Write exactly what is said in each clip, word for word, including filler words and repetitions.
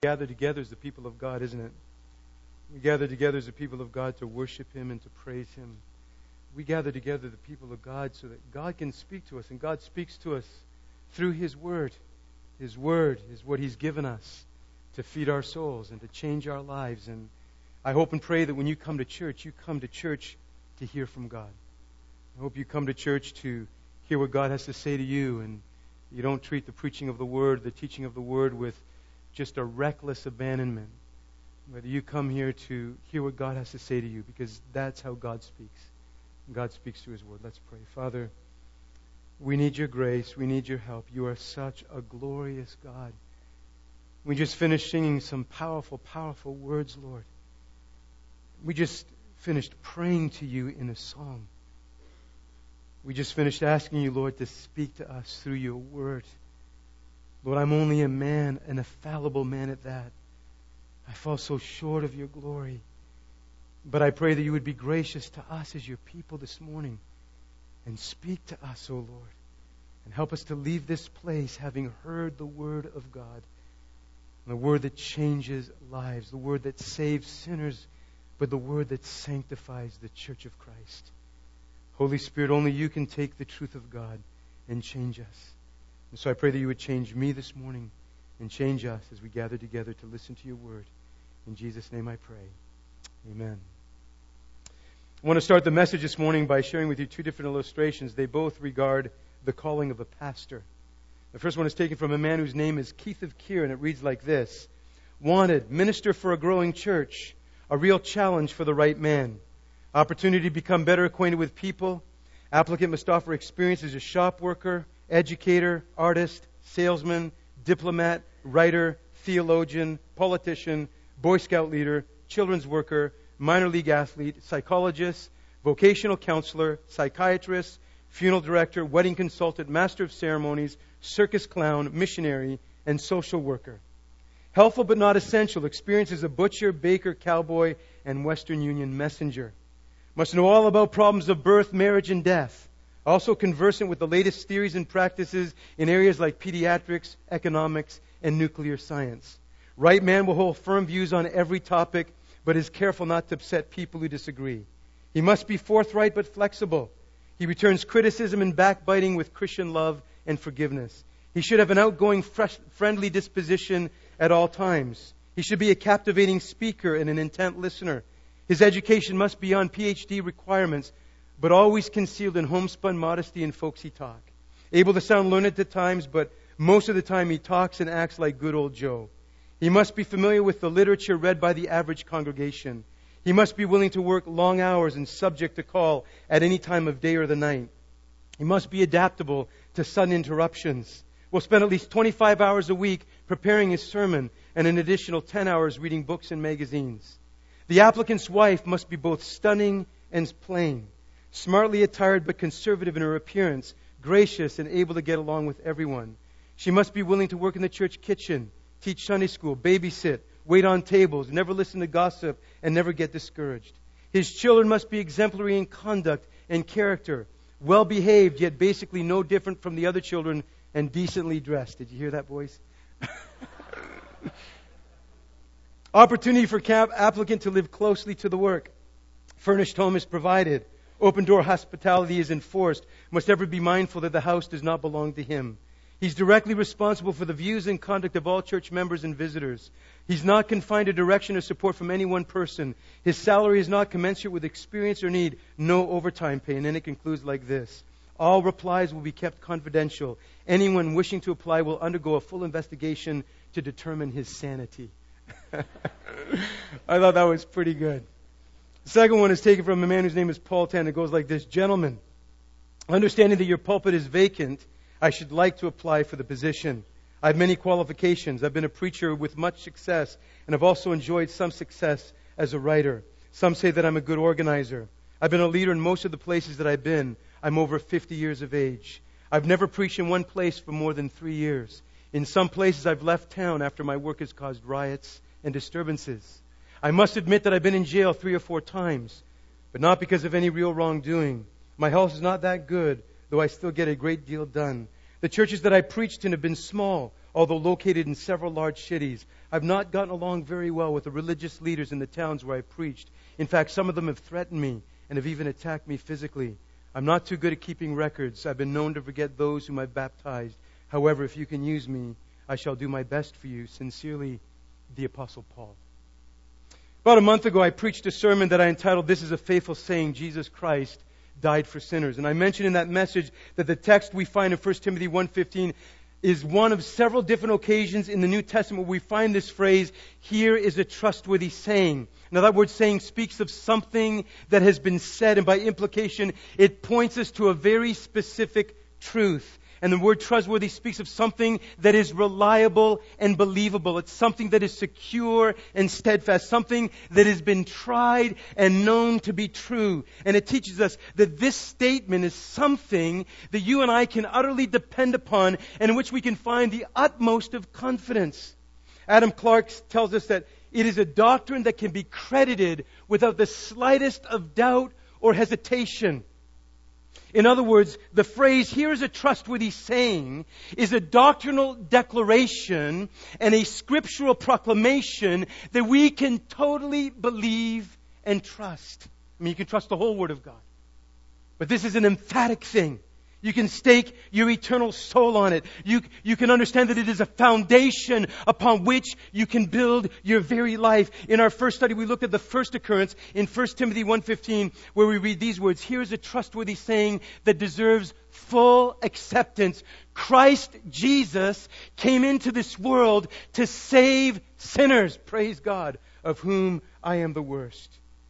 gather together as the people of God, isn't it? We gather together as the people of God to worship Him and to praise Him. We gather together the people of God so that God can speak to us, and God speaks to us through His Word. His Word is what He's given us to feed our souls and to change our lives. And I hope and pray that when you come to church, you come to church to hear from God. I hope you come to church to hear what God has to say to you, and you don't treat the preaching of the Word, the teaching of the Word with just a reckless abandonment. Whether you come here to hear what God has to say to you, because that's how God speaks. God speaks through His Word. Let's pray. Father, we need Your grace. We need Your help. You are such a glorious God. We just finished singing some powerful, powerful words, Lord. We just finished praying to You in a song. We just finished asking You, Lord, to speak to us through Your Word. Lord, I'm only a man, an fallible man at that. I fall so short of Your glory. But I pray that You would be gracious to us as Your people this morning and speak to us, O Lord, and help us to leave this place having heard the Word of God, the Word that changes lives, the Word that saves sinners, but the Word that sanctifies the church of Christ. Holy Spirit, only You can take the truth of God and change us. And so I pray that You would change me this morning and change us as we gather together to listen to Your Word. In Jesus' name I pray. Amen. I want to start the message this morning by sharing with you two different illustrations. They both regard the calling of a pastor. The first one is taken from a man whose name is Keith of Keir, and it reads like this. Wanted, minister for a growing church, a real challenge for the right man. Opportunity to become better acquainted with people. Applicant must offer experience as a shop worker, educator, artist, salesman, diplomat, writer, theologian, politician, Boy Scout leader, children's worker, minor league athlete, psychologist, vocational counselor, psychiatrist, funeral director, wedding consultant, master of ceremonies, circus clown, missionary, and social worker. Helpful but not essential. Experience as a butcher, baker, cowboy, and Western Union messenger. Must know all about problems of birth, marriage, and death. Also conversant with the latest theories and practices in areas like pediatrics, economics, and nuclear science. Right man will hold firm views on every topic, but is careful not to upset people who disagree. He must be forthright but flexible. He returns criticism and backbiting with Christian love and forgiveness. He should have an outgoing, fresh, friendly disposition at all times. He should be a captivating speaker and an intent listener. His education must be on P H D requirements, but always concealed in homespun modesty and folksy talk. Able to sound learned at times, but most of the time he talks and acts like good old Joe. He must be familiar with the literature read by the average congregation. He must be willing to work long hours and subject to call at any time of day or the night. He must be adaptable to sudden interruptions. Will spend at least twenty-five hours a week preparing his sermon and an additional ten hours reading books and magazines. The applicant's wife must be both stunning and plain, smartly attired but conservative in her appearance, gracious and able to get along with everyone. She must be willing to work in the church kitchen, teach Sunday school, babysit, wait on tables, never listen to gossip, and never get discouraged. His children must be exemplary in conduct and character, well behaved, yet basically no different from the other children, and decently dressed. Did you hear that, boys? Opportunity for cap- applicant to live closely to the work. Furnished home is provided. Open door hospitality is enforced. Must ever be mindful that the house does not belong to him. He's directly responsible for the views and conduct of all church members and visitors. He's not confined to direction or support from any one person. His salary is not commensurate with experience or need. No overtime pay. And then it concludes like this. All replies will be kept confidential. Anyone wishing to apply will undergo a full investigation to determine his sanity. I thought that was pretty good. The second one is taken from a man whose name is Paul Tan. It goes like this. Gentlemen, understanding that your pulpit is vacant, I should like to apply for the position. I have many qualifications. I've been a preacher with much success, and I've also enjoyed some success as a writer. Some say that I'm a good organizer. I've been a leader in most of the places that I've been. I'm over fifty years of age. I've never preached in one place for more than three years. In some places, I've left town after my work has caused riots and disturbances. I must admit that I've been in jail three or four times, but not because of any real wrongdoing. My health is not that good, though I still get a great deal done. The churches that I preached in have been small, although located in several large cities. I've not gotten along very well with the religious leaders in the towns where I preached. In fact, some of them have threatened me and have even attacked me physically. I'm not too good at keeping records. I've been known to forget those whom I've baptized. However, if you can use me, I shall do my best for you. Sincerely, the Apostle Paul. About a month ago, I preached a sermon that I entitled, This is a Faithful Saying, Jesus Christ Died for Sinners. And I mentioned in that message that the text we find in First Timothy one fifteen is one of several different occasions in the New Testament where we find this phrase, here is a trustworthy saying. Now that word saying speaks of something that has been said, and by implication, it points us to a very specific truth. And the word trustworthy speaks of something that is reliable and believable. It's something that is secure and steadfast. Something that has been tried and known to be true. And it teaches us that this statement is something that you and I can utterly depend upon and in which we can find the utmost of confidence. Adam Clarke tells us that it is a doctrine that can be credited without the slightest of doubt or hesitation. In other words, the phrase, here is a trustworthy saying, is a doctrinal declaration and a scriptural proclamation that we can totally believe and trust. I mean, you can trust the whole Word of God. But this is an emphatic thing. You can stake your eternal soul on it. You, you can understand that it is a foundation upon which you can build your very life. In our first study, we looked at the first occurrence in First Timothy one fifteen, where we read these words, here is a trustworthy saying that deserves full acceptance. Christ Jesus came into this world to save sinners, praise God, of whom I am the worst.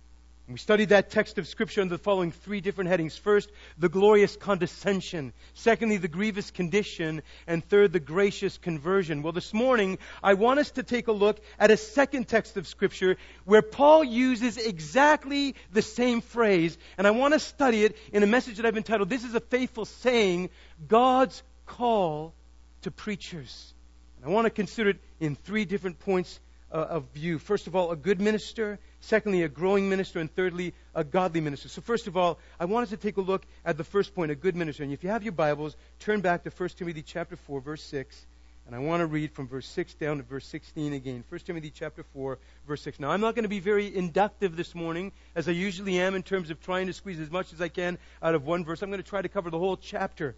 We studied that text of Scripture under the following three different headings. First, the glorious condescension. Secondly, the grievous condition. And third, the gracious conversion. Well, this morning, I want us to take a look at a second text of Scripture where Paul uses exactly the same phrase. And I want to study it in a message that I've entitled, This is a Faithful Saying, God's Call to Preachers. And I want to consider it in three different points of view. First of all, a good minister. Secondly, a growing minister. And thirdly, a godly minister. So first of all, I want us to take a look at the first point, a good minister. And if you have your Bibles, turn back to First Timothy chapter four, verse six. And I want to read from verse six down to verse sixteen again. First Timothy chapter four, verse six. Now, I'm not going to be very inductive this morning, as I usually am in terms of trying to squeeze as much as I can out of one verse. I'm going to try to cover the whole chapter.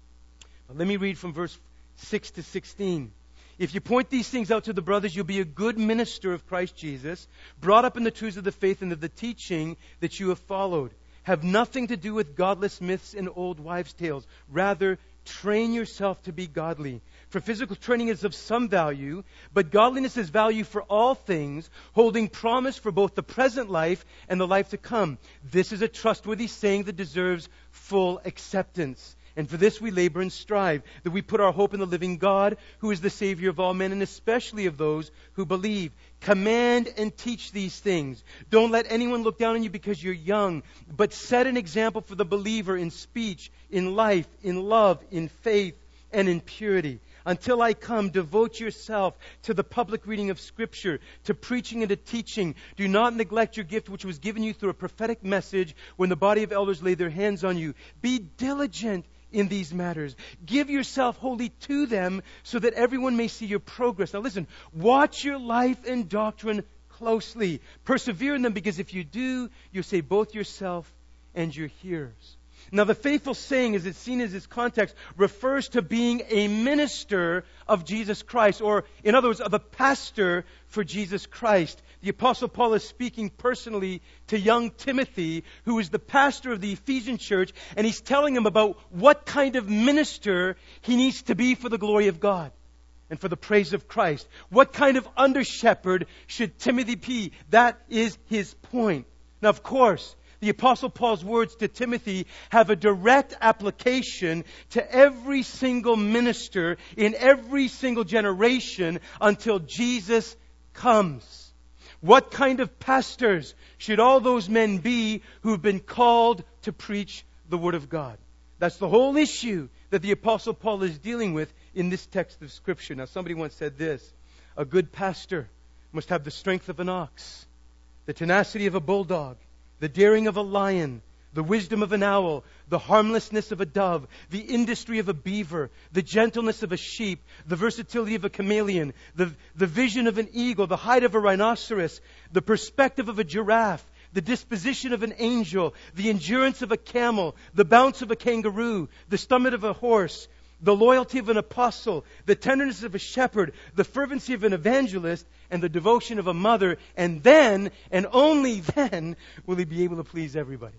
But let me read from verse six to sixteen. If you point these things out to the brothers, you'll be a good minister of Christ Jesus, brought up in the truths of the faith and of the teaching that you have followed. Have nothing to do with godless myths and old wives' tales. Rather, train yourself to be godly. For physical training is of some value, but godliness is value for all things, holding promise for both the present life and the life to come. This is a trustworthy saying that deserves full acceptance. And for this we labor and strive, that we put our hope in the living God, who is the Savior of all men, and especially of those who believe. Command and teach these things. Don't let anyone look down on you because you're young, but set an example for the believer in speech, in life, in love, in faith, and in purity. Until I come, devote yourself to the public reading of Scripture, to preaching and to teaching. Do not neglect your gift which was given you through a prophetic message when the body of elders laid their hands on you. Be diligent in these matters. Give yourself wholly to them so that everyone may see your progress. Now listen, watch your life and doctrine closely. Persevere in them, because if you do, you'll save both yourself and your hearers. Now the faithful saying, as it's seen in this context, refers to being a minister of Jesus Christ, or in other words, of a pastor for Jesus Christ. The Apostle Paul is speaking personally to young Timothy, who is the pastor of the Ephesian church, and he's telling him about what kind of minister he needs to be for the glory of God and for the praise of Christ. What kind of under-shepherd should Timothy be? That is his point. Now, of course, the Apostle Paul's words to Timothy have a direct application to every single minister in every single generation until Jesus comes. What kind of pastors should all those men be who have been called to preach the Word of God? That's the whole issue that the Apostle Paul is dealing with in this text of Scripture. Now, somebody once said this: a good pastor must have the strength of an ox, the tenacity of a bulldog, the daring of a lion, the wisdom of an owl, the harmlessness of a dove, the industry of a beaver, the gentleness of a sheep, the versatility of a chameleon, the, the vision of an eagle, the height of a rhinoceros, the perspective of a giraffe, the disposition of an angel, the endurance of a camel, the bounce of a kangaroo, the stomach of a horse, the loyalty of an apostle, the tenderness of a shepherd, the fervency of an evangelist, and the devotion of a mother. And then, and only then, will he be able to please everybody.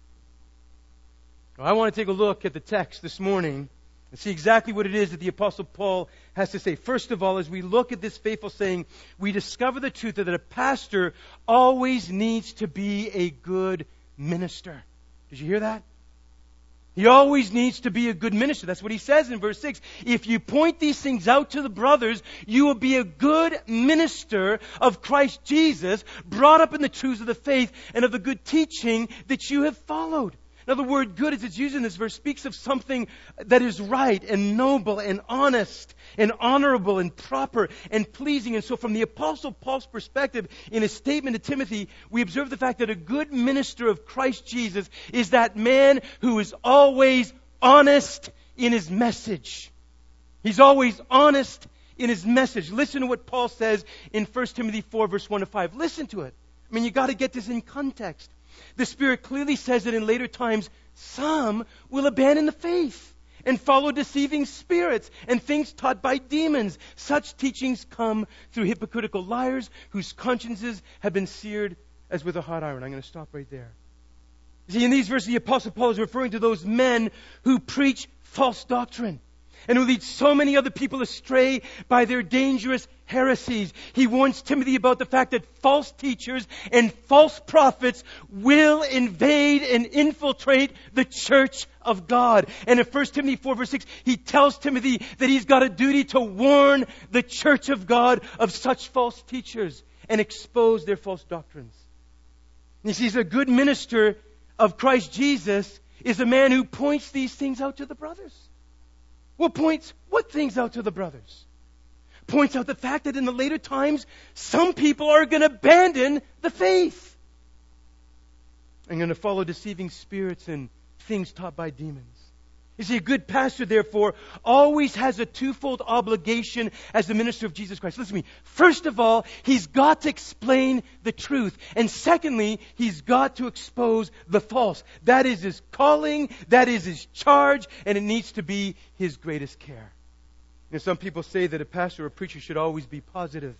Now, I want to take a look at the text this morning and see exactly what it is that the Apostle Paul has to say. First of all, as we look at this faithful saying, we discover the truth that a pastor always needs to be a good minister. Did you hear that? He always needs to be a good minister. That's what he says in verse six. If you point these things out to the brothers, you will be a good minister of Christ Jesus, brought up in the truths of the faith and of the good teaching that you have followed. Now, the word good, as it's used in this verse, speaks of something that is right and noble and honest and honorable and proper and pleasing. And so from the Apostle Paul's perspective, in his statement to Timothy, we observe the fact that a good minister of Christ Jesus is that man who is always honest in his message. He's always honest in his message. Listen to what Paul says in First Timothy four, verse one to five. Listen to it. I mean, you got to get this in context. The Spirit clearly says that in later times, some will abandon the faith and follow deceiving spirits and things taught by demons. Such teachings come through hypocritical liars whose consciences have been seared as with a hot iron. I'm going to stop right there. See, in these verses, the Apostle Paul is referring to those men who preach false doctrine and who lead so many other people astray by their dangerous heresies. He warns Timothy about the fact that false teachers and false prophets will invade and infiltrate the church of God. And in First Timothy four, verse six, he tells Timothy that he's got a duty to warn the church of God of such false teachers and expose their false doctrines. And he sees a good minister of Christ Jesus is a man who points these things out to the brothers. Well, points what things out to the brothers? Points out the fact that in the later times, some people are going to abandon the faith and going to follow deceiving spirits and things taught by demons. You see, a good pastor, therefore, always has a twofold obligation as the minister of Jesus Christ. Listen to me. First of all, he's got to explain the truth. And secondly, he's got to expose the false. That is his calling, that is his charge, and it needs to be his greatest care. You know, some people say that a pastor or a preacher should always be positive.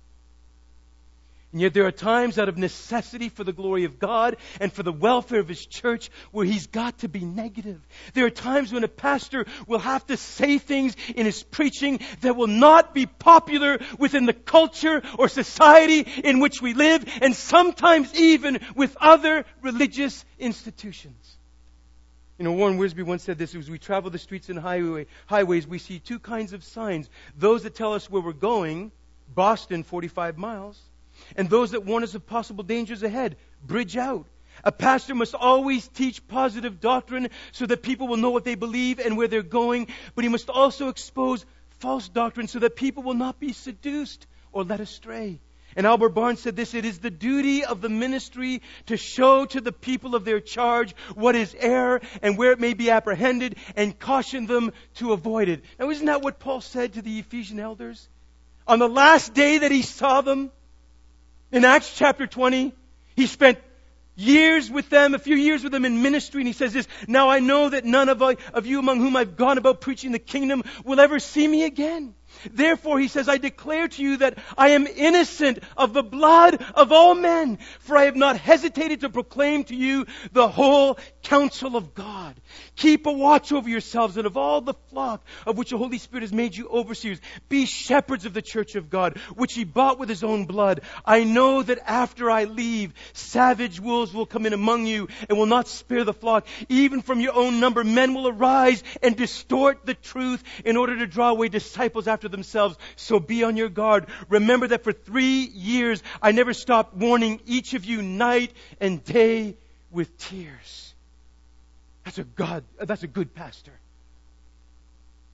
And yet there are times out of necessity for the glory of God and for the welfare of His church where he's got to be negative. There are times when a pastor will have to say things in his preaching that will not be popular within the culture or society in which we live, and sometimes even with other religious institutions. You know, Warren Wiersbe once said this: as we travel the streets and highway, highways, we see two kinds of signs. Those that tell us where we're going, Boston, forty-five miles. And those that warn us of possible dangers ahead, bridge out. A pastor must always teach positive doctrine so that people will know what they believe and where they're going. But he must also expose false doctrine so that people will not be seduced or led astray. And Albert Barnes said this: it is the duty of the ministry to show to the people of their charge what is error and where it may be apprehended, and caution them to avoid it. Now, isn't that what Paul said to the Ephesian elders? On the last day that he saw them, in Acts chapter twenty, he spent years with them, a few years with them in ministry, and he says this: now I know that none of, of you among whom I've gone about preaching the kingdom will ever see me again. Therefore, he says, I declare to you that I am innocent of the blood of all men, for I have not hesitated to proclaim to you the whole counsel of God. Keep a watch over yourselves and of all the flock of which the Holy Spirit has made you overseers. Be shepherds of the church of God, which He bought with His own blood. I know that after I leave, savage wolves will come in among you and will not spare the flock. Even from your own number, men will arise and distort the truth in order to draw away disciples after themselves. So be on your guard. Remember that for three years I never stopped warning each of you night and day with tears. That's a God, that's a good pastor.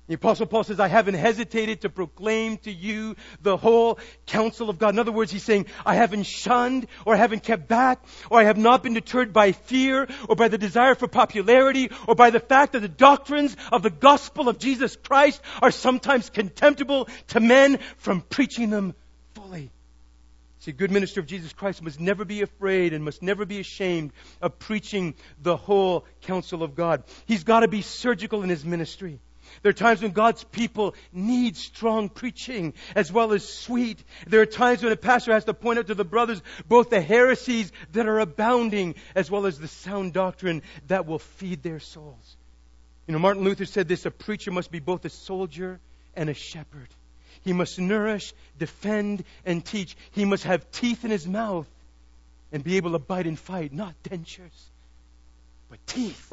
The Apostle Paul says, I haven't hesitated to proclaim to you the whole counsel of God. In other words, he's saying, I haven't shunned or I haven't kept back or I have not been deterred by fear or by the desire for popularity or by the fact that the doctrines of the gospel of Jesus Christ are sometimes contemptible to men from preaching them fully. See, a good minister of Jesus Christ must never be afraid and must never be ashamed of preaching the whole counsel of God. He's got to be surgical in his ministry. There are times when God's people need strong preaching as well as sweet. There are times when a pastor has to point out to the brothers both the heresies that are abounding as well as the sound doctrine that will feed their souls. You know, Martin Luther said this, a preacher must be both a soldier and a shepherd. He must nourish, defend, and teach. He must have teeth in his mouth and be able to bite and fight, not dentures, but teeth.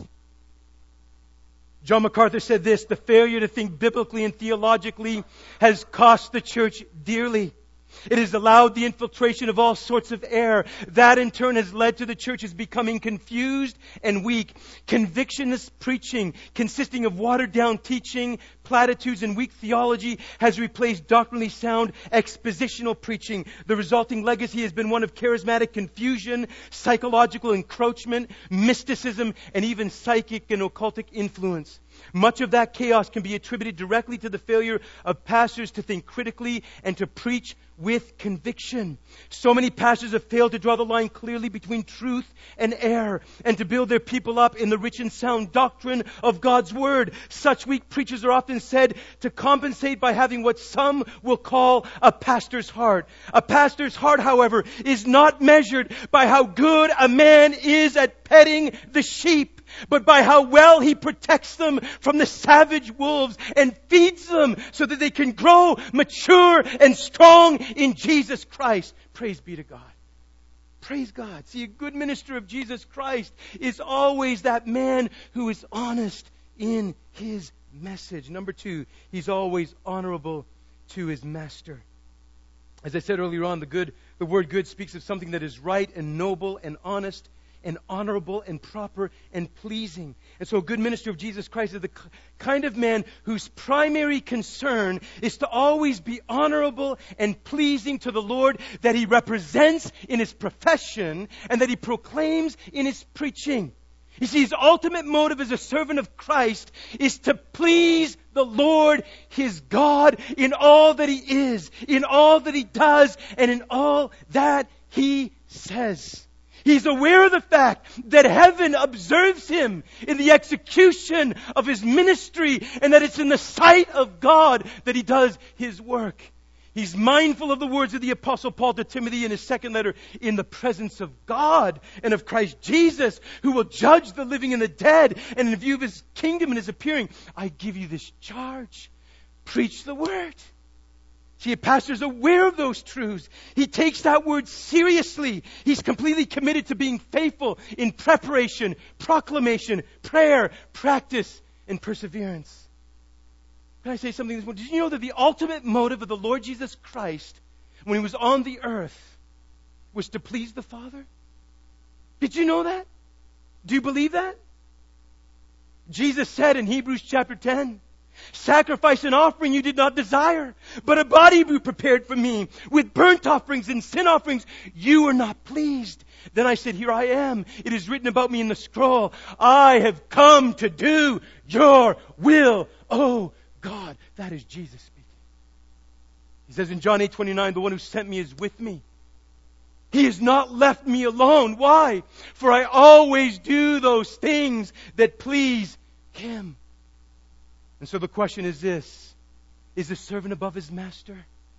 John MacArthur said this, the failure to think biblically and theologically has cost the church dearly. It has allowed the infiltration of all sorts of error. That in turn has led to the churches becoming confused and weak. Convictionist preaching, consisting of watered down teaching, platitudes, and weak theology, has replaced doctrinally sound expositional preaching. The resulting legacy has been one of charismatic confusion, psychological encroachment, mysticism, and even psychic and occultic influence. Much of that chaos can be attributed directly to the failure of pastors to think critically and to preach with conviction. So many pastors have failed to draw the line clearly between truth and error and to build their people up in the rich and sound doctrine of God's Word. Such weak preachers are often said to compensate by having what some will call a pastor's heart. A pastor's heart, however, is not measured by how good a man is at petting the sheep, but by how well he protects them from the savage wolves and feeds them so that they can grow mature and strong in Jesus Christ. Praise be to God. Praise God. See, a good minister of Jesus Christ is always that man who is honest in his message. Number two, he's always honorable to his master. As I said earlier on, the good, the word good speaks of something that is right and noble and honest and honorable and proper and pleasing. And so a good minister of Jesus Christ is the kind of man whose primary concern is to always be honorable and pleasing to the Lord that he represents in his profession and that he proclaims in his preaching. You see, his ultimate motive as a servant of Christ is to please the Lord, his God, in all that he is, in all that he does, and in all that he says. He's aware of the fact that heaven observes him in the execution of his ministry and that it's in the sight of God that he does his work. He's mindful of the words of the Apostle Paul to Timothy in his second letter, in the presence of God and of Christ Jesus, who will judge the living and the dead, and in view of his kingdom and his appearing, I give you this charge. Preach the word. See, a pastor is aware of those truths. He takes that word seriously. He's completely committed to being faithful in preparation, proclamation, prayer, practice, and perseverance. Can I say something this morning? Did you know that the ultimate motive of the Lord Jesus Christ when he was on the earth was to please the Father? Did you know that? Do you believe that? Jesus said in Hebrews chapter ten, sacrifice and offering you did not desire, but a body you prepared for me. With burnt offerings and sin offerings you are not pleased. Then I said, here I am. It is written about me in the scroll. I have come to do your will, oh God. That is Jesus speaking. He says in John eight twenty-nine, the one who sent me is with me. He has not left me alone. Why? For I always do those things that please him. And so the question is this: is the servant above his master?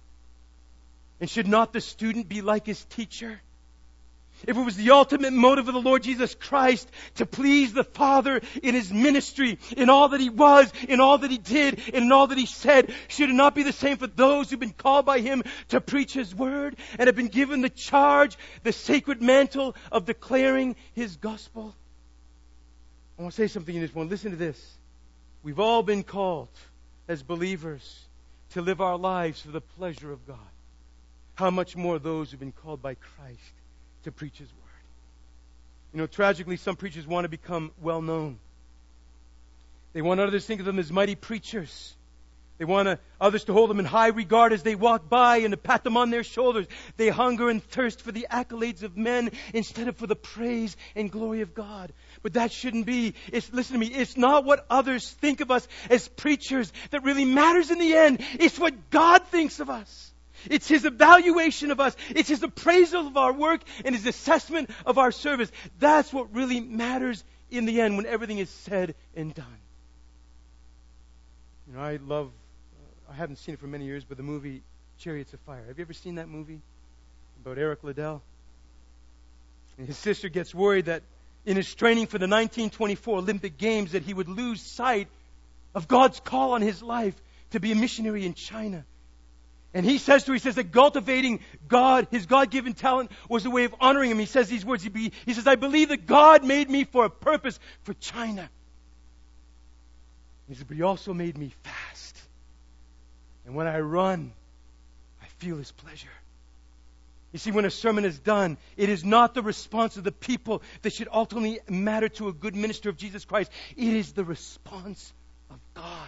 And should not the student be like his teacher? If it was the ultimate motive of the Lord Jesus Christ to please the Father in his ministry, in all that he was, in all that he did, and in all that he said, should it not be the same for those who've been called by him to preach his word and have been given the charge, the sacred mantle of declaring his gospel? I want to say something in this one. Listen to this. We've all been called as believers to live our lives for the pleasure of God. How much more those who've been called by Christ to preach his word. You know, tragically, some preachers want to become well known. They want others to think of them as mighty preachers. They want to, others to hold them in high regard as they walk by and to pat them on their shoulders. They hunger and thirst for the accolades of men instead of for the praise and glory of God. But that shouldn't be. It's, listen to me, it's not what others think of us as preachers that really matters in the end. It's what God thinks of us. It's His evaluation of us. It's His appraisal of our work and His assessment of our service. That's what really matters in the end when everything is said and done. You know, I love, uh, I haven't seen it for many years, but the movie Chariots of Fire. Have you ever seen that movie about Eric Liddell? And his sister gets worried that in his training for the nineteen twenty-four Olympic Games that he would lose sight of God's call on his life to be a missionary in China. And he says to her, he says that cultivating God, his God-given talent, was a way of honoring Him. He says these words, he, be, he says, I believe that God made me for a purpose for China. He said, but He also made me fast. And when I run, I feel His pleasure. You see, when a sermon is done, it is not the response of the people that should ultimately matter to a good minister of Jesus Christ. It is the response of God.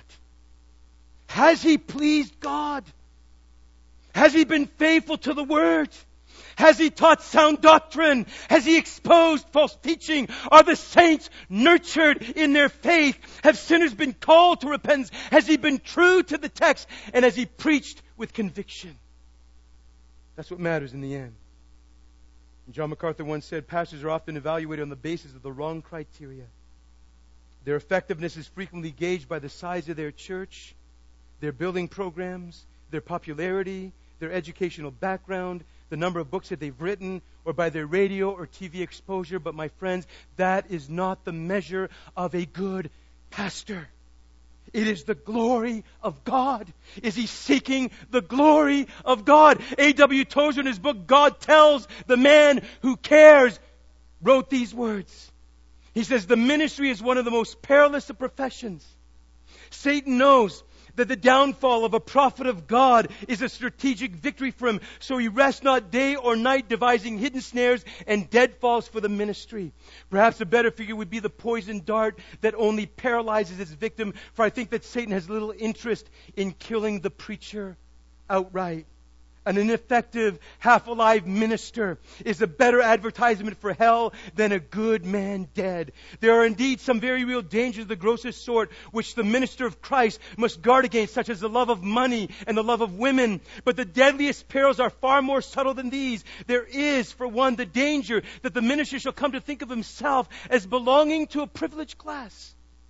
Has he pleased God? Has he been faithful to the Word? Has he taught sound doctrine? Has he exposed false teaching? Are the saints nurtured in their faith? Have sinners been called to repentance? Has he been true to the text? And has he preached with conviction? That's what matters in the end. John MacArthur once said, pastors are often evaluated on the basis of the wrong criteria. Their effectiveness is frequently gauged by the size of their church, their building programs, their popularity, their educational background, the number of books that they've written, or by their radio or T V exposure. But my friends, that is not the measure of a good pastor. It is the glory of God. Is he seeking the glory of God? A W Tozer in his book, God Tells the Man Who Cares, wrote these words. He says, the ministry is one of the most perilous of professions. Satan knows that the downfall of a prophet of God is a strategic victory for him. So he rests not day or night devising hidden snares and deadfalls for the ministry. Perhaps a better figure would be the poisoned dart that only paralyzes its victim. For I think that Satan has little interest in killing the preacher outright. An ineffective, half-alive minister is a better advertisement for hell than a good man dead. There are indeed some very real dangers of the grossest sort which the minister of Christ must guard against, such as the love of money and the love of women. But the deadliest perils are far more subtle than these. There is, for one, the danger that the minister shall come to think of himself as belonging to a privileged class.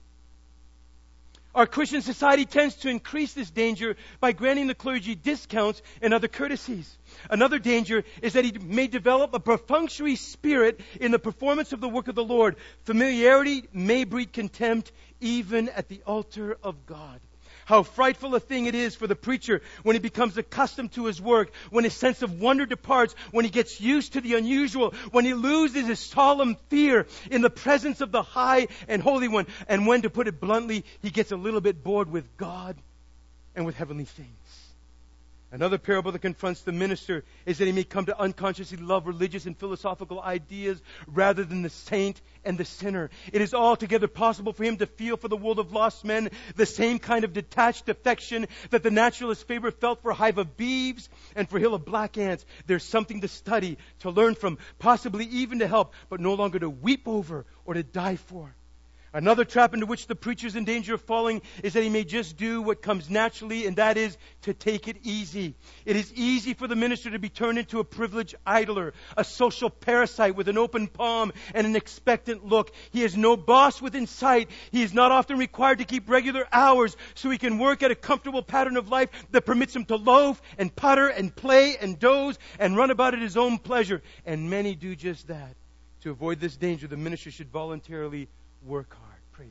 Our Christian society tends to increase this danger by granting the clergy discounts and other courtesies. Another danger is that he may develop a perfunctory spirit in the performance of the work of the Lord. Familiarity may breed contempt even at the altar of God. How frightful a thing it is for the preacher when he becomes accustomed to his work, when his sense of wonder departs, when he gets used to the unusual, when he loses his solemn fear in the presence of the High and Holy One, and when, to put it bluntly, he gets a little bit bored with God and with heavenly things. Another parable that confronts the minister is that he may come to unconsciously love religious and philosophical ideas rather than the saint and the sinner. It is altogether possible for him to feel for the world of lost men the same kind of detached affection that the naturalist Faber felt for a hive of beeves and for a hill of black ants. There's something to study, to learn from, possibly even to help, but no longer to weep over or to die for. Another trap into which the preacher is in danger of falling is that he may just do what comes naturally, and that is to take it easy. It is easy for the minister to be turned into a privileged idler, a social parasite with an open palm and an expectant look. He has no boss within sight. He is not often required to keep regular hours so he can work at a comfortable pattern of life that permits him to loaf and putter and play and doze and run about at his own pleasure. And many do just that. To avoid this danger, the minister should voluntarily work hard. Praise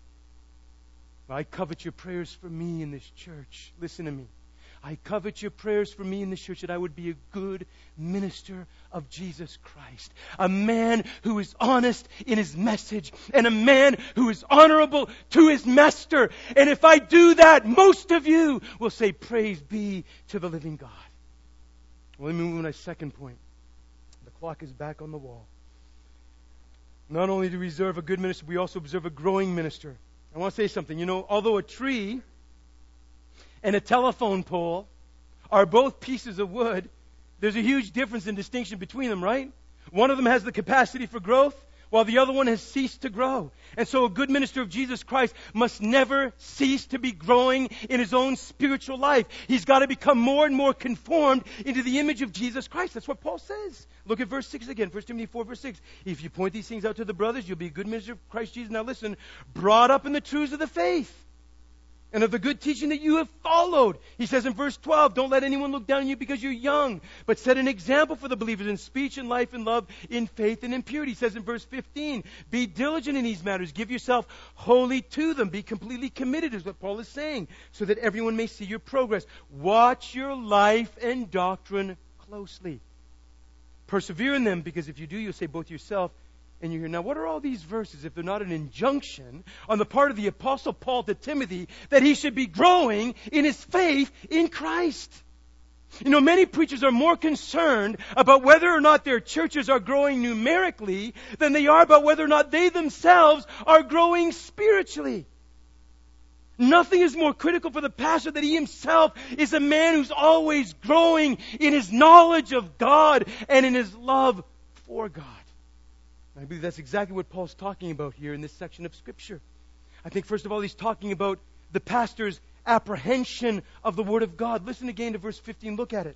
God. I covet your prayers for me in this church. Listen to me. I covet your prayers for me in this church that I would be a good minister of Jesus Christ. A man who is honest in his message and a man who is honorable to his master. And if I do that, most of you will say, praise be to the living God. Well, let me move to my second point. The clock is back on the wall. Not only do we observe a good minister, we also observe a growing minister. I want to say something. You know, although a tree and a telephone pole are both pieces of wood, there's a huge difference in distinction between them, right? One of them has the capacity for growth, while the other one has ceased to grow. And so a good minister of Jesus Christ must never cease to be growing in his own spiritual life. He's got to become more and more conformed into the image of Jesus Christ. That's what Paul says. Look at verse six again, First Timothy four, verse six. If you point these things out to the brothers, you'll be a good minister of Christ Jesus. Now listen, brought up in the truths of the faith and of the good teaching that you have followed. He says in verse twelve, don't let anyone look down on you because you're young, but set an example for the believers in speech and life and love, in faith and in purity. He says in verse fifteen, be diligent in these matters. Give yourself wholly to them. Be completely committed is what Paul is saying, so that everyone may see your progress. Watch your life and doctrine closely. Persevere in them, because if you do, you'll save both yourself and you hear. Now, what are all these verses if they're not an injunction on the part of the Apostle Paul to Timothy that he should be growing in his faith in Christ? You know, many preachers are more concerned about whether or not their churches are growing numerically than they are about whether or not they themselves are growing spiritually. Nothing is more critical for the pastor that he himself is a man who's always growing in his knowledge of God and in his love for God. I believe that's exactly what Paul's talking about here in this section of Scripture. I think, first of all, he's talking about the pastor's apprehension of the Word of God. Listen again to verse fifteen. Look at it.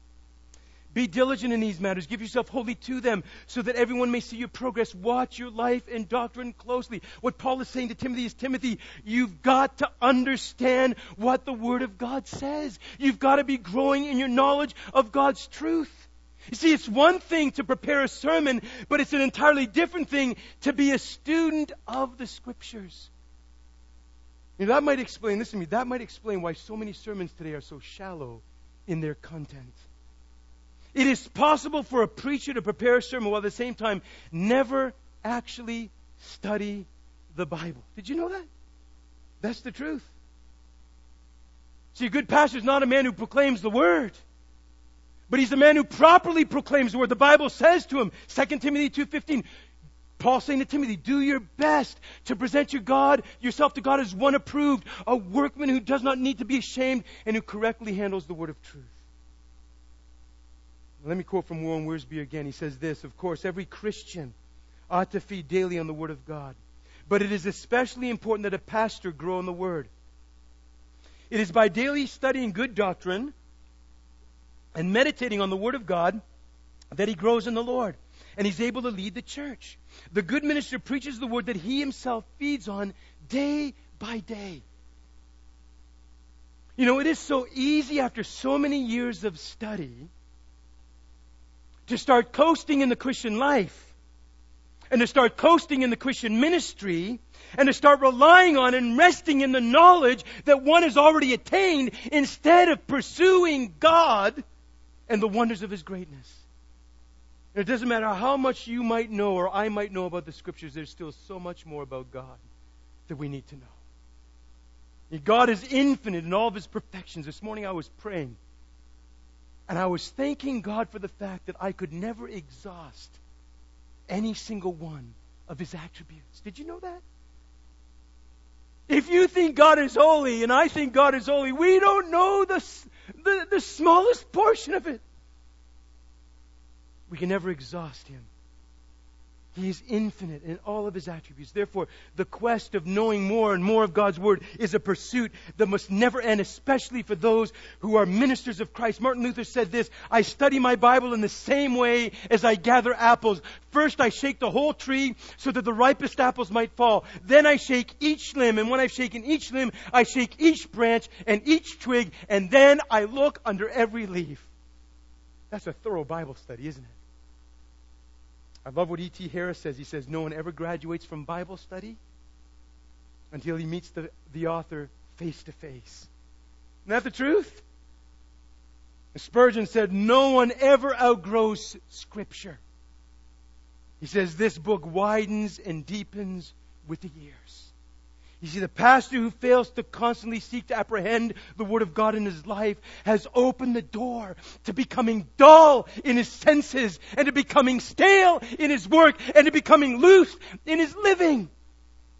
Be diligent in these matters. Give yourself wholly to them, so that everyone may see your progress. Watch your life and doctrine closely. What Paul is saying to Timothy is, Timothy, you've got to understand what the Word of God says. You've got to be growing in your knowledge of God's truth. You see, it's one thing to prepare a sermon, but it's an entirely different thing to be a student of the Scriptures. You know, that might explain, listen to me, that might explain why so many sermons today are so shallow in their content. It is possible for a preacher to prepare a sermon while at the same time never actually study the Bible. Did you know that? That's the truth. See, a good pastor is not a man who proclaims the Word, but he's a man who properly proclaims the Word. The Bible says to him, Second Timothy two fifteen, Paul saying to Timothy, do your best to present your God, yourself to God as one approved, a workman who does not need to be ashamed and who correctly handles the word of truth. Let me quote from Warren Wiersbe again. He says this, of course, every Christian ought to feed daily on the Word of God. But it is especially important that a pastor grow in the Word. It is by daily studying good doctrine and meditating on the Word of God that he grows in the Lord. And he's able to lead the church. The good minister preaches the Word that he himself feeds on day by day. You know, it is so easy after so many years of study to start coasting in the Christian life, and to start coasting in the Christian ministry, and to start relying on and resting in the knowledge that one has already attained instead of pursuing God and the wonders of His greatness. And it doesn't matter how much you might know or I might know about the Scriptures, there's still so much more about God that we need to know. God is infinite in all of His perfections. This morning I was praying, and I was thanking God for the fact that I could never exhaust any single one of His attributes. Did you know that? If you think God is holy and I think God is holy, we don't know the, the, the smallest portion of it. We can never exhaust Him. He is infinite in all of His attributes. Therefore, the quest of knowing more and more of God's Word is a pursuit that must never end, especially for those who are ministers of Christ. Martin Luther said this, I study my Bible in the same way as I gather apples. First I shake the whole tree so that the ripest apples might fall. Then I shake each limb, and when I've shaken each limb, I shake each branch and each twig, and then I look under every leaf. That's a thorough Bible study, isn't it? I love what E T Harris says. He says, no one ever graduates from Bible study until he meets the, the author face to face. Isn't that the truth? Spurgeon said, no one ever outgrows Scripture. He says, this book widens and deepens with the years. You see, the pastor who fails to constantly seek to apprehend the Word of God in his life has opened the door to becoming dull in his senses, and to becoming stale in his work, and to becoming loose in his living.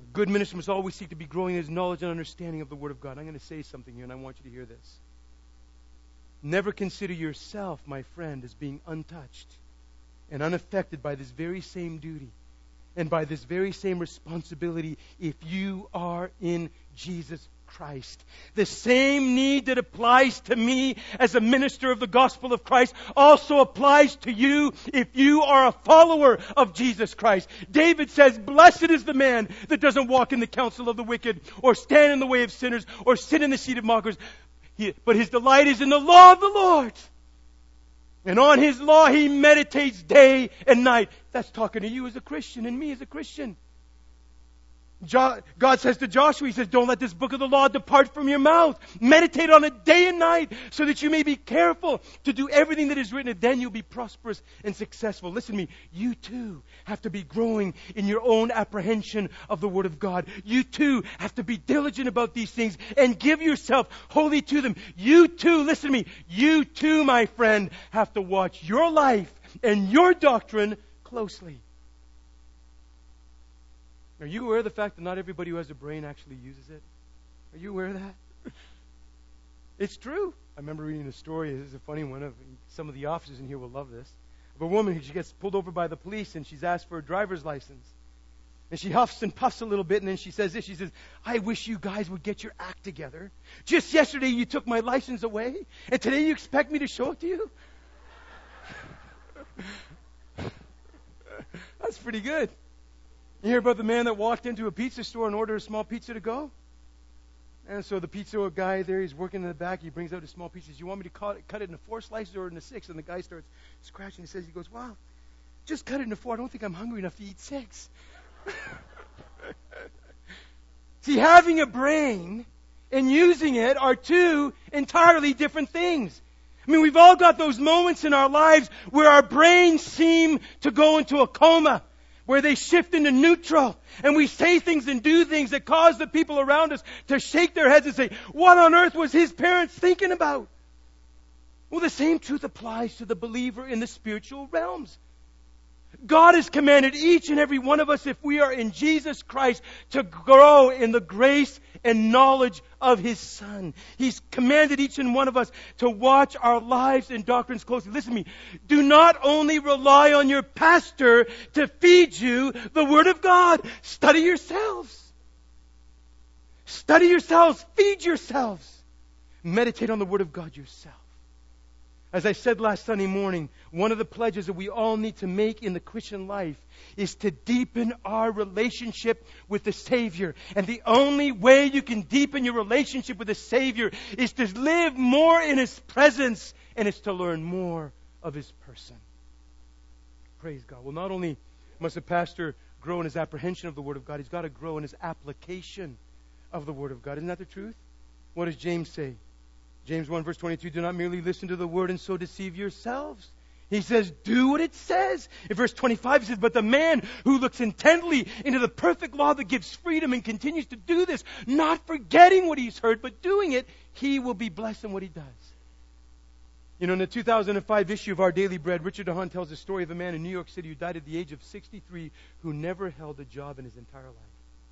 good minister must always seek to be growing in his knowledge and understanding of the Word of God. I'm going to say something here, and I want you to hear this. Never consider yourself, my friend, as being untouched and unaffected by this very same duty and by this very same responsibility if you are in Jesus Christ. The same need that applies to me as a minister of the gospel of Christ also applies to you if you are a follower of Jesus Christ. David says, "Blessed is the man that doesn't walk in the counsel of the wicked, or stand in the way of sinners, or sit in the seat of mockers. He, but his delight is in the law of the Lord. And on his law he meditates day and night." That's talking to you as a Christian and me as a Christian. Jo- God says to Joshua, He says, "Don't let this book of the law depart from your mouth. Meditate on it day and night so that you may be careful to do everything that is written, and then you'll be prosperous and successful." Listen to me. You too have to be growing in your own apprehension of the Word of God. You too have to be diligent about these things and give yourself wholly to them. You too, listen to me, you too, my friend, have to watch your life and your doctrine closely. Are you aware of the fact that not everybody who has a brain actually uses it? Are you aware of that? It's true. I remember reading a story, this is a funny one, of some of the officers in here will love this, of a woman who she gets pulled over by the police and she's asked for a driver's license. And she huffs and puffs a little bit, and then she says this, she says, "I wish you guys would get your act together. Just yesterday you took my license away, and today you expect me to show it to you?" That's pretty good. You hear about the man that walked into a pizza store and ordered a small pizza to go? And so the pizza guy there, he's working in the back. He brings out a small pizza. He says, "You want me to cut it, cut it into four slices or into six?" And the guy starts scratching. He says, he goes, "Well, just cut it into four. I don't think I'm hungry enough to eat six." See, having a brain and using it are two entirely different things. I mean, we've all got those moments in our lives where our brains seem to go into a coma, where they shift into neutral, and we say things and do things that cause the people around us to shake their heads and say, "What on earth was his parents thinking about?" Well, the same truth applies to the believer in the spiritual realms. God has commanded each and every one of us, if we are in Jesus Christ, to grow in the grace and knowledge of His Son. He's commanded each and one of us to watch our lives and doctrines closely. Listen to me. Do not only rely on your pastor to feed you the Word of God. Study yourselves. Study yourselves. Feed yourselves. Meditate on the Word of God yourself. As I said last Sunday morning, one of the pledges that we all need to make in the Christian life is to deepen our relationship with the Savior. And the only way you can deepen your relationship with the Savior is to live more in His presence, and it's to learn more of His person. Praise God. Well, not only must a pastor grow in his apprehension of the Word of God, he's got to grow in his application of the Word of God. Isn't that the truth? What does James say? James one verse twenty-two, "Do not merely listen to the word and so deceive yourselves." He says, do what it says. In verse twenty-five, he says, "But the man who looks intently into the perfect law that gives freedom and continues to do this, not forgetting what he's heard, but doing it, he will be blessed in what he does." You know, in the two thousand five issue of Our Daily Bread, Richard DeHaan tells the story of a man in New York City who died at the age of sixty-three who never held a job in his entire life.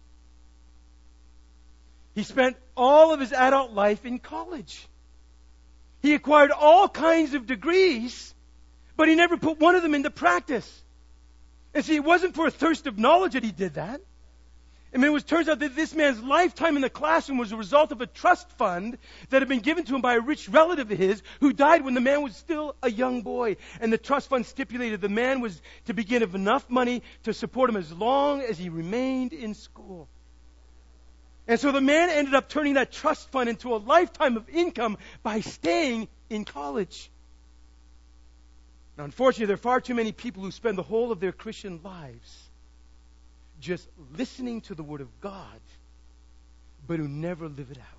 He spent all of his adult life in college. He acquired all kinds of degrees, but he never put one of them into practice. And see, it wasn't for a thirst of knowledge that he did that. I mean, it was, turns out that this man's lifetime in the classroom was a result of a trust fund that had been given to him by a rich relative of his who died when the man was still a young boy. And the trust fund stipulated the man was to be given enough money to support him as long as he remained in school. And so the man ended up turning that trust fund into a lifetime of income by staying in college. Now, unfortunately, there are far too many people who spend the whole of their Christian lives just listening to the Word of God, but who never live it out.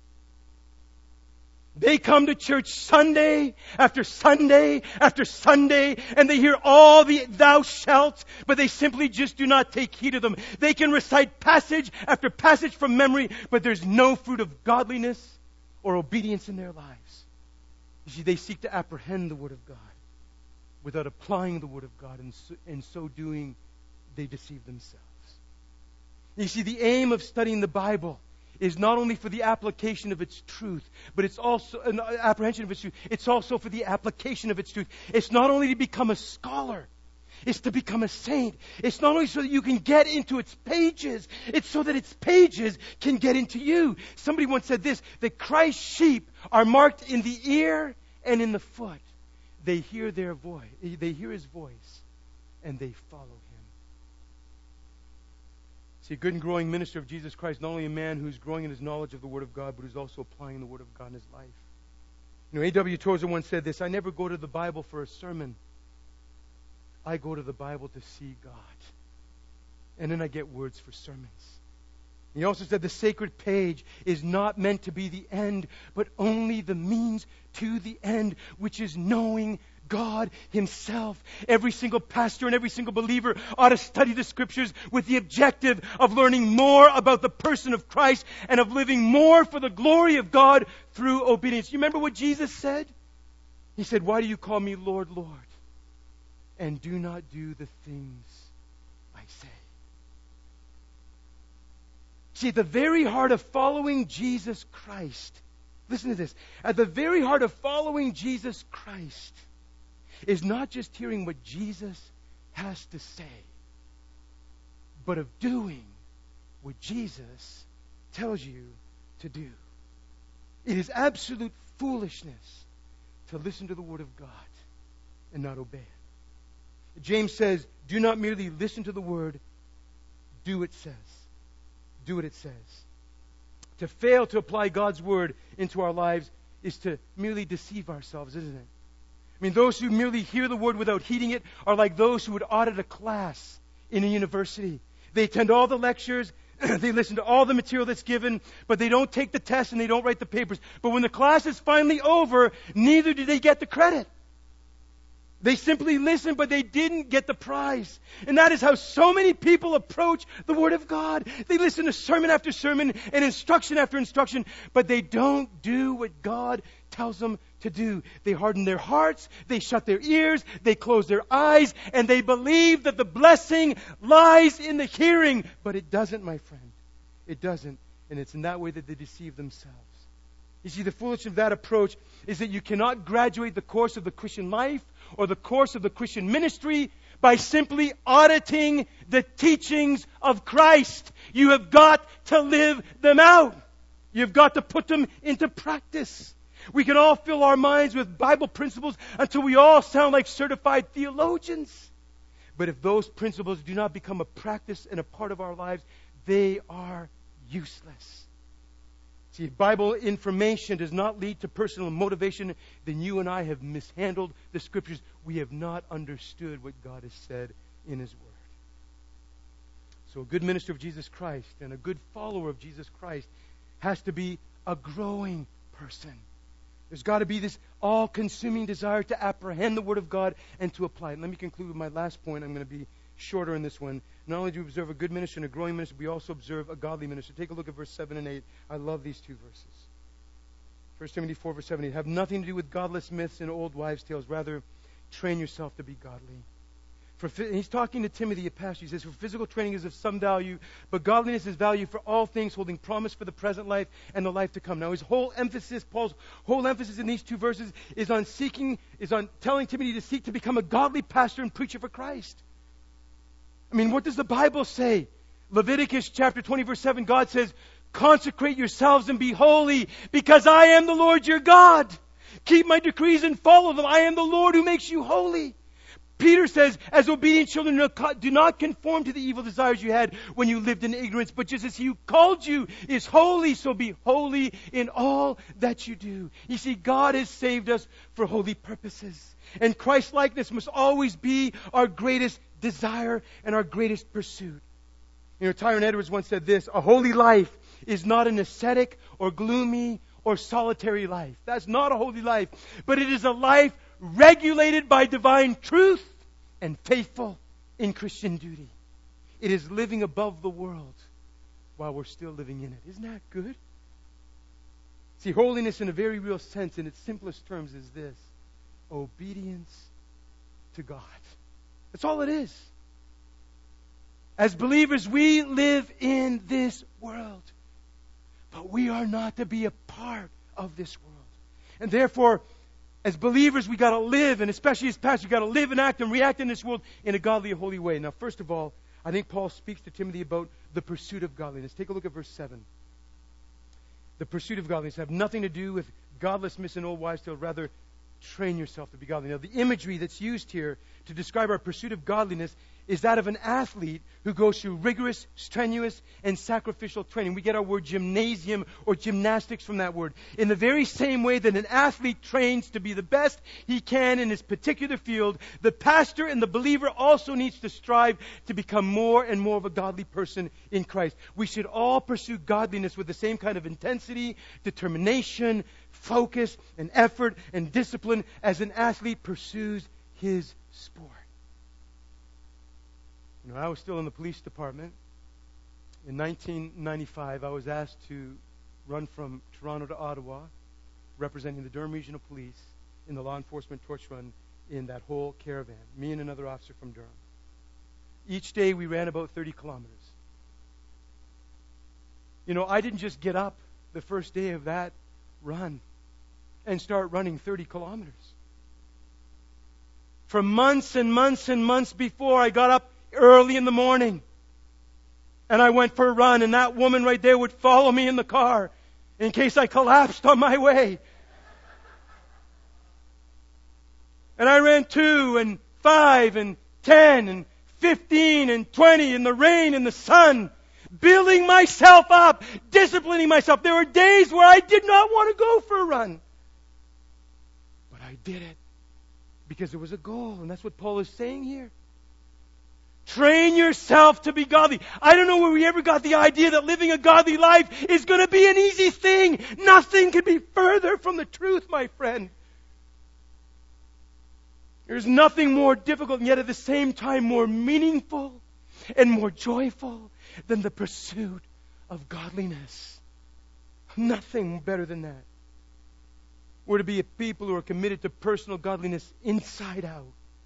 They come to church Sunday after Sunday after Sunday, and they hear all the "thou shalt," but they simply just do not take heed of them. They can recite passage after passage from memory, but there's no fruit of godliness or obedience in their lives. You see, they seek to apprehend the Word of God without applying the Word of God, and so, in so doing, they deceive themselves. You see, the aim of studying the Bible is not only for the application of its truth, but it's also an apprehension of its truth. It's also for the application of its truth. It's not only to become a scholar. It's to become a saint. It's not only so that you can get into its pages. It's so that its pages can get into you. Somebody once said this, that Christ's sheep are marked in the ear and in the foot. They hear their voice. They hear His voice, and they follow Him. See, a good and growing minister of Jesus Christ, not only a man who's growing in his knowledge of the Word of God, but who's also applying the Word of God in his life. You know, A W Tozer once said this, I never go to the Bible for a sermon. I go to the Bible to see God. And then I get words for sermons. He also said the sacred page is not meant to be the end, but only the means to the end, which is knowing God Himself. Every single pastor and every single believer ought to study the Scriptures with the objective of learning more about the person of Christ and of living more for the glory of God through obedience. You remember what Jesus said? He said, why do you call me Lord, Lord, and do not do the things I say? See, at the very heart of following Jesus Christ, listen to this, at the very heart of following Jesus Christ is not just hearing what Jesus has to say, but of doing what Jesus tells you to do. It is absolute foolishness to listen to the Word of God and not obey it. James says, do not merely listen to the Word, do what it says. Do what it says. To fail to apply God's Word into our lives is to merely deceive ourselves, isn't it? I mean, those who merely hear the Word without heeding it are like those who would audit a class in a university. They attend all the lectures, they listen to all the material that's given, but they don't take the test and they don't write the papers. But when the class is finally over, neither do they get the credit. They simply listened, but they didn't get the prize. And that is how so many people approach the Word of God. They listen to sermon after sermon and instruction after instruction, but they don't do what God tells them to do. They harden their hearts, they shut their ears, they close their eyes, and they believe that the blessing lies in the hearing. But it doesn't, my friend. It doesn't. And it's in that way that they deceive themselves. You see, the foolishness of that approach is that you cannot graduate the course of the Christian life or the course of the Christian ministry by simply auditing the teachings of Christ. You have got to live them out. You've got to put them into practice. We can all fill our minds with Bible principles until we all sound like certified theologians. But if those principles do not become a practice and a part of our lives, they are useless. See, if Bible information does not lead to personal motivation, then you and I have mishandled the Scriptures. We have not understood what God has said in His Word. So a good minister of Jesus Christ and a good follower of Jesus Christ has to be a growing person. There's got to be this all-consuming desire to apprehend the Word of God and to apply it. Let me conclude with my last point. I'm going to be shorter in this one. Not only do we observe a good minister and a growing minister, we also observe a godly minister. Take a look at verse seven and eight. I love these two verses. First Timothy four, verse seven and eight. Have nothing to do with godless myths and old wives' tales. Rather, train yourself to be godly. For, he's talking to Timothy, a pastor. He says, for physical training is of some value, but godliness is value for all things, holding promise for the present life and the life to come. Now, his whole emphasis, Paul's whole emphasis in these two verses is on seeking, is on telling Timothy to seek to become a godly pastor and preacher for Christ. I mean, what does the Bible say? Leviticus chapter twenty, verse seven, God says, consecrate yourselves and be holy, because I am the Lord your God. Keep my decrees and follow them. I am the Lord who makes you holy. Peter says, as obedient children, do not conform to the evil desires you had when you lived in ignorance, but just as He who called you is holy, so be holy in all that you do. You see, God has saved us for holy purposes. And Christ-likeness must always be our greatest desire and our greatest pursuit. You know, Tyrone Edwards once said this, a holy life is not an ascetic or gloomy or solitary life. That's not a holy life, but it is a life regulated by divine truth and faithful in Christian duty. It is living above the world while we're still living in it. Isn't that good? See, holiness in a very real sense, in its simplest terms, is this: obedience to God. That's all it is. As believers, we live in this world. But we are not to be a part of this world. And therefore, as believers, we got to live, and especially as pastors, we got to live and act and react in this world in a godly, holy way. Now, first of all, I think Paul speaks to Timothy about the pursuit of godliness. Take a look at verse seven. The pursuit of godliness have nothing to do with godlessness and old wives' tale. Rather, train yourself to be godly. Now, the imagery that's used here to describe our pursuit of godliness is that of an athlete who goes through rigorous, strenuous, and sacrificial training. We get our word gymnasium or gymnastics from that word. In the very same way that an athlete trains to be the best he can in his particular field, the pastor and the believer also needs to strive to become more and more of a godly person in Christ. We should all pursue godliness with the same kind of intensity, determination, focus, and effort and discipline as an athlete pursues his sport. You know, I was still in the police department. In nineteen ninety-five, I was asked to run from Toronto to Ottawa, representing the Durham Regional Police in the law enforcement torch run in that whole caravan, me and another officer from Durham. Each day we ran about thirty kilometers. You know, I didn't just get up the first day of that run and start running thirty kilometers. For months and months and months before, I got up early in the morning and I went for a run, and that woman right there would follow me in the car in case I collapsed on my way. And I ran two and five and ten and fifteen and twenty in the rain and the sun, building myself up, disciplining myself. There were days where I did not want to go for a run, but I did it because there was a goal, and that's what Paul is saying here. Train yourself to be godly. I don't know where we ever got the idea that living a godly life is going to be an easy thing. Nothing could be further from the truth, my friend. There's nothing more difficult and yet at the same time more meaningful and more joyful than the pursuit of godliness. Nothing better than that. We're to be a people who are committed to personal godliness inside out.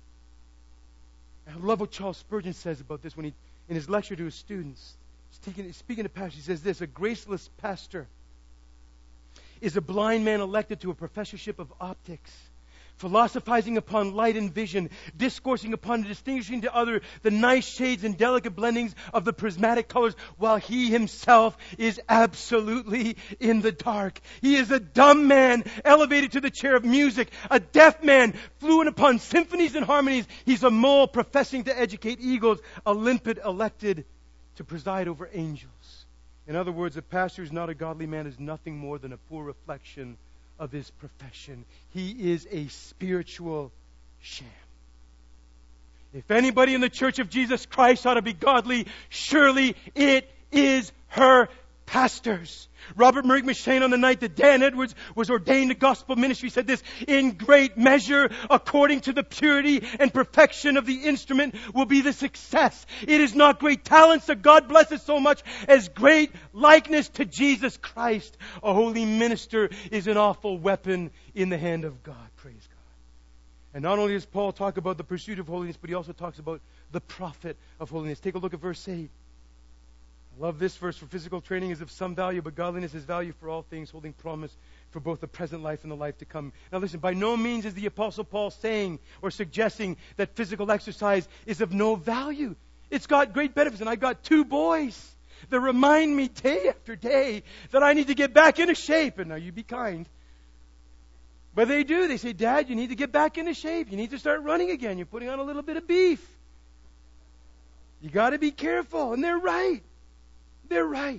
I love what Charles Spurgeon says about this when he, in his lecture to his students, speaking, speaking to pastors, he says this: a graceless pastor is a blind man elected to a professorship of optics, philosophizing upon light and vision, discoursing upon and distinguishing to other the nice shades and delicate blendings of the prismatic colors, while he himself is absolutely in the dark. He is a dumb man elevated to the chair of music, a deaf man fluent upon symphonies and harmonies. He's a mole professing to educate eagles, a limpet elected to preside over angels. In other words, a pastor who's not a godly man is nothing more than a poor reflection of his profession. He is a spiritual sham. If anybody in the Church of Jesus Christ ought to be godly, surely it is her pastors. Robert Murray McShane, on the night that Dan Edwards was ordained to gospel ministry, said this: in great measure, according to the purity and perfection of the instrument, will be the success. It is not great talents that God blesses so much as great likeness to Jesus Christ. A holy minister is an awful weapon in the hand of God. Praise God. And not only does Paul talk about the pursuit of holiness, but he also talks about the profit of holiness. Take a look at verse eight. I love this verse. For physical training is of some value, but godliness is value for all things, holding promise for both the present life and the life to come. Now listen, by no means is the Apostle Paul saying or suggesting that physical exercise is of no value. It's got great benefits, and I've got two boys that remind me day after day that I need to get back into shape. And now you be kind. But they do. They say, Dad, you need to get back into shape. You need to start running again. You're putting on a little bit of beef. You got to be careful. And they're right. They're right.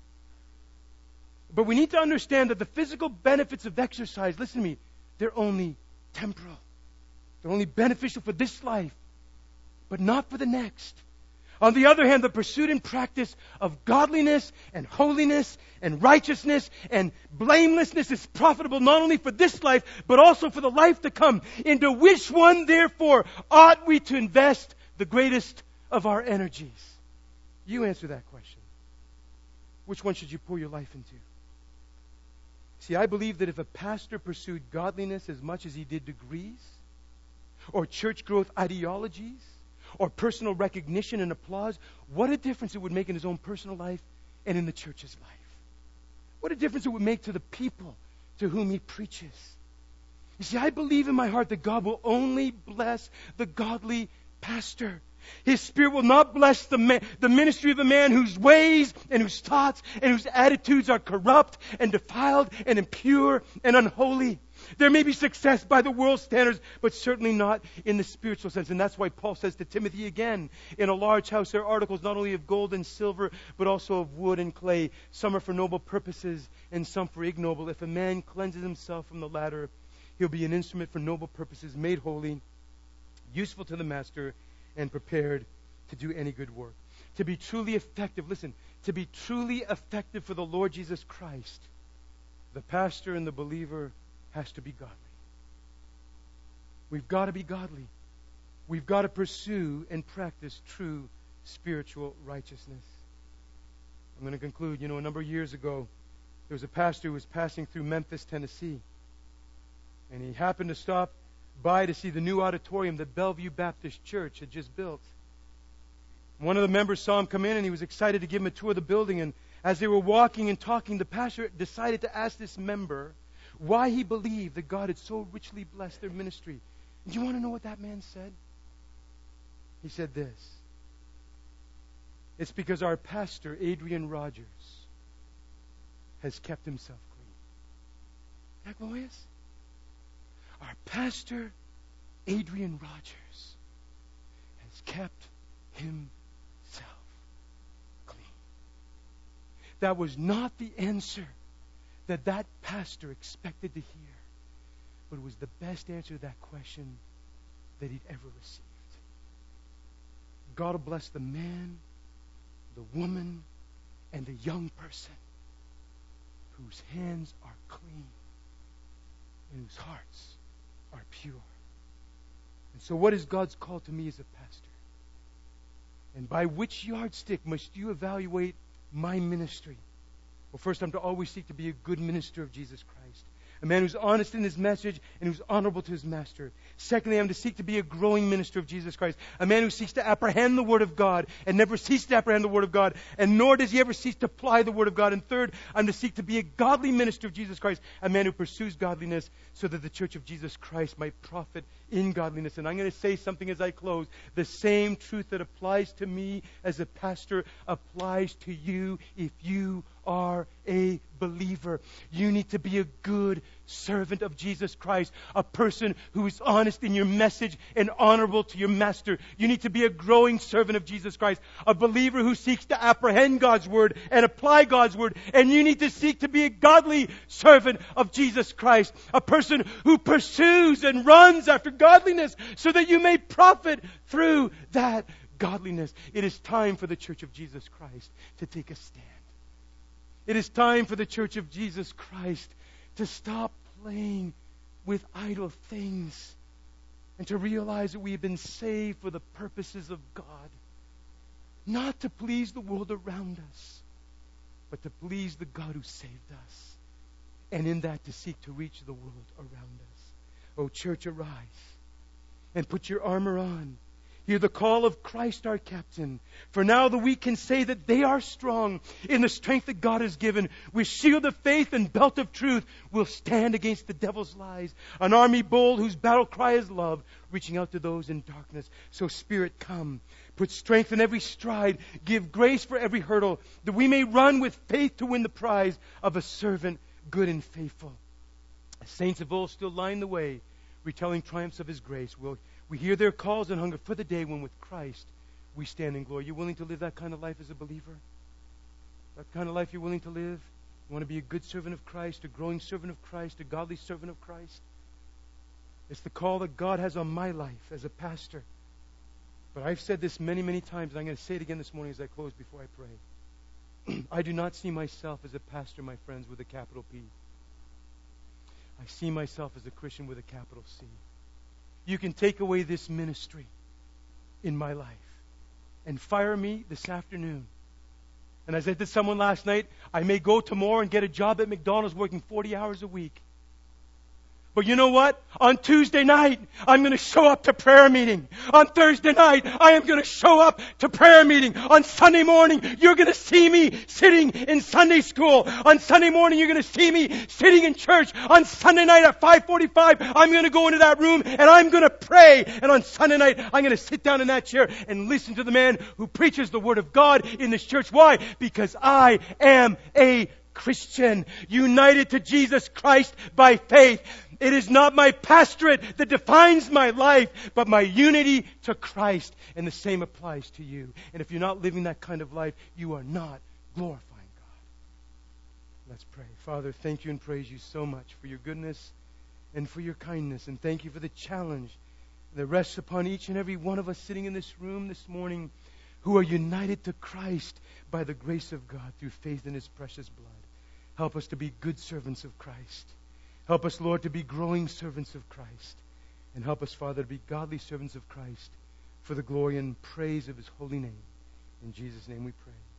But we need to understand that the physical benefits of exercise, listen to me, they're only temporal. They're only beneficial for this life, but not for the next. On the other hand, the pursuit and practice of godliness and holiness and righteousness and blamelessness is profitable not only for this life, but also for the life to come. Into which one, therefore, ought we to invest the greatest of our energies? You answer that question. Which one should you pour your life into? See, I believe that if a pastor pursued godliness as much as he did degrees, or church growth ideologies, or personal recognition and applause, what a difference it would make in his own personal life and in the church's life. What a difference it would make to the people to whom he preaches. You see, I believe in my heart that God will only bless the godly pastor. His Spirit will not bless the, man, the ministry of a man whose ways and whose thoughts and whose attitudes are corrupt and defiled and impure and unholy. There may be success by the world's standards, but certainly not in the spiritual sense. And that's why Paul says to Timothy again, in a large house there are articles not only of gold and silver, but also of wood and clay. Some are for noble purposes and some for ignoble. If a man cleanses himself from the latter, he'll be an instrument for noble purposes, made holy, useful to the master, and prepared to do any good work. To be truly effective, listen, to be truly effective for the Lord Jesus Christ, the pastor and the believer has to be godly. We've got to be godly. We've got to pursue and practice true spiritual righteousness. I'm going to conclude. You know, a number of years ago, there was a pastor who was passing through Memphis, Tennessee, and he happened to stop by to see the new auditorium that Bellevue Baptist Church had just built. One of the members saw him come in, and he was excited to give him a tour of the building. And as they were walking and talking, the pastor decided to ask this member why he believed that God had so richly blessed their ministry. And do you want to know what that man said? He said this: it's because our pastor, Adrian Rogers, has kept himself clean. Isn't that glorious? Our pastor, Adrian Rogers, has kept himself clean. That was not the answer that that pastor expected to hear, but it was the best answer to that question that he'd ever received. God will bless the man, the woman, and the young person whose hands are clean and whose hearts are pure. And so what is God's call to me as a pastor? And by which yardstick must you evaluate my ministry? Well, first, I'm to always seek to be a good minister of Jesus Christ. A man who's honest in his message and who's honorable to his master. Secondly, I'm to seek to be a growing minister of Jesus Christ. A man who seeks to apprehend the Word of God and never ceases to apprehend the Word of God, and nor does he ever cease to apply the Word of God. And third, I'm to seek to be a godly minister of Jesus Christ. A man who pursues godliness so that the church of Jesus Christ might profit in godliness. And I'm going to say something as I close. The same truth that applies to me as a pastor applies to you if you are a believer. You need to be a good servant of Jesus Christ, a person who is honest in your message and honorable to your master. You need to be a growing servant of Jesus Christ, a believer who seeks to apprehend God's word and apply God's word. And you need to seek to be a godly servant of Jesus Christ, a person who pursues and runs after godliness so that you may profit through that godliness. It is time for the church of Jesus Christ to take a stand. It is time for the church of Jesus Christ to stop playing with idle things and to realize that we have been saved for the purposes of God. Not to please the world around us, but to please the God who saved us. And in that to seek to reach the world around us. Oh, church, arise and put your armor on. Hear the call of Christ our captain. For now the weak can say that they are strong in the strength that God has given. With shield of faith and belt of truth, we'll stand against the devil's lies. An army bold whose battle cry is love, reaching out to those in darkness. So Spirit, come. Put strength in every stride. Give grace for every hurdle, that we may run with faith to win the prize of a servant good and faithful. As saints of old still line the way, retelling triumphs of His grace. We'll We hear their calls and hunger for the day when with Christ we stand in glory. You willing to live that kind of life as a believer? That kind of life you're willing to live? You want to be a good servant of Christ, a growing servant of Christ, a godly servant of Christ? It's the call that God has on my life as a pastor. But I've said this many, many times, and I'm going to say it again this morning as I close before I pray. I do not see myself as a pastor, my friends, with a capital P. I see myself as a Christian with a capital C. You can take away this ministry in my life and fire me this afternoon. And as I said to someone last night, I may go tomorrow and get a job at McDonald's working forty hours a week. But you know what? On Tuesday night, I'm going to show up to prayer meeting. On Thursday night, I am going to show up to prayer meeting. On Sunday morning, you're going to see me sitting in Sunday school. On Sunday morning, you're going to see me sitting in church. On Sunday night at five forty-five, I'm going to go into that room and I'm going to pray. And on Sunday night, I'm going to sit down in that chair and listen to the man who preaches the Word of God in this church. Why? Because I am a Christian, united to Jesus Christ by faith. It is not my pastorate that defines my life, but my unity to Christ. And the same applies to you. And if you're not living that kind of life, you are not glorifying God. Let's pray. Father, thank you and praise you so much for your goodness and for your kindness. And thank you for the challenge that rests upon each and every one of us sitting in this room this morning who are united to Christ by the grace of God through faith in His precious blood. Help us to be good servants of Christ. Help us, Lord, to be growing servants of Christ. And help us, Father, to be godly servants of Christ for the glory and praise of His holy name. In Jesus' name we pray.